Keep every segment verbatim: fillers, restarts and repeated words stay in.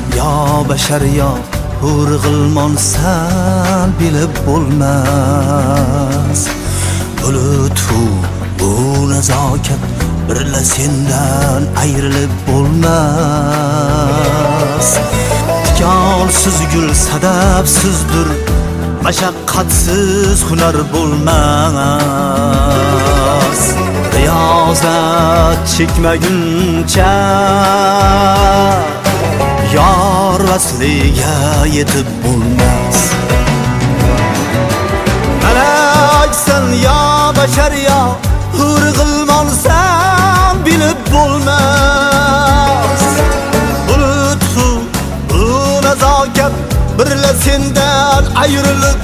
yo bashar yo hur g'ilmon san bilib bo'lmas. Lutfu bu nazokat birla sendan ayrilib bo'lmas. Tikolsiz gul sadabsizdir, mashaqqatsiz hunar bo'lmas. Riyozat chekmaguncha yor vasliga yetib bo'lmas. Malaksan yo bashar yo hur g'ilmonsan bilib bo'lmas. Bu lutfu bu nazokat birla sendan ayrilib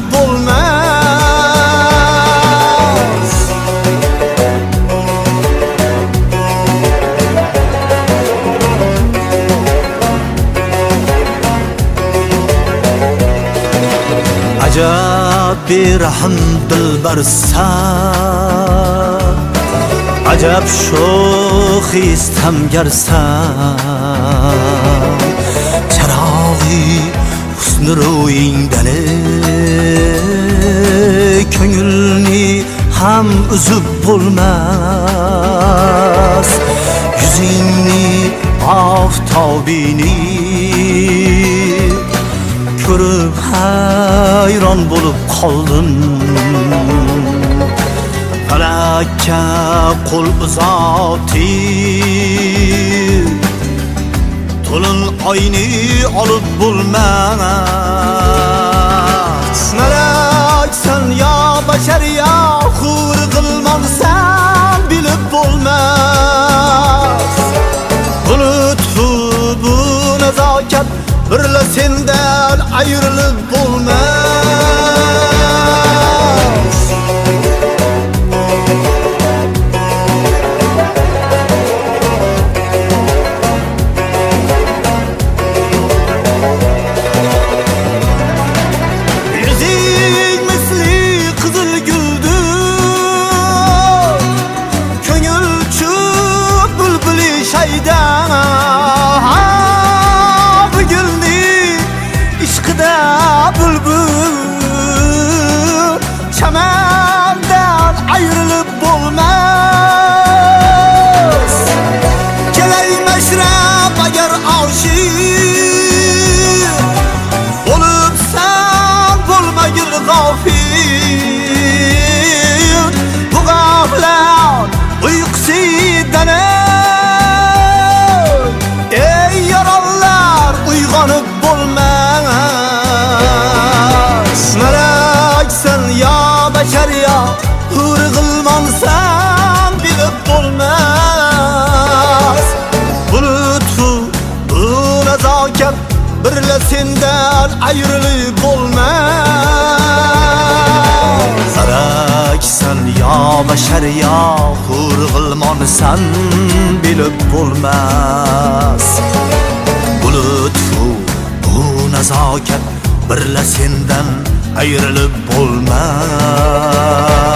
bo'lmas. Ajab berahm dilbarsan, ajab sho'xis tamgarsan. Charog'i husn ro'yingdan ko'ngilni ham uzib bo'lmas. Yuzingni oftobini ko'rib hayron bo'lib qoldim. Falakka qo'l uzatib to'lin oyni olib bo'lmas. Malaksan yo bashar yo hur g'ilmonsan bilib bo'lmas. Bu lutfu bu nazokat birla sendan ayrilib bo'lmas. Yuzing misli qizil guldir, ko'ngil chuq bulbuli shaydan. Bulbul chamandan ayrilib bo'lmas. Kelay mashrab agar oshiq bo'libsan bo'lmagil g'ofil. Bu g'aflat uyqusidan ey yorollar uyg'onib bo'lmas. Malaksan yo bashar yo hur g'ilmonsan bilib bo'lmas. Bu lutfu bu nazokat birla sendan ayrilib bo'lmas. Malaksan yo bashar yo hur g'ilmonsan bilib bo'lmas. Bu lutfu bu nazokat birla sendan ayrilib bo'lmas.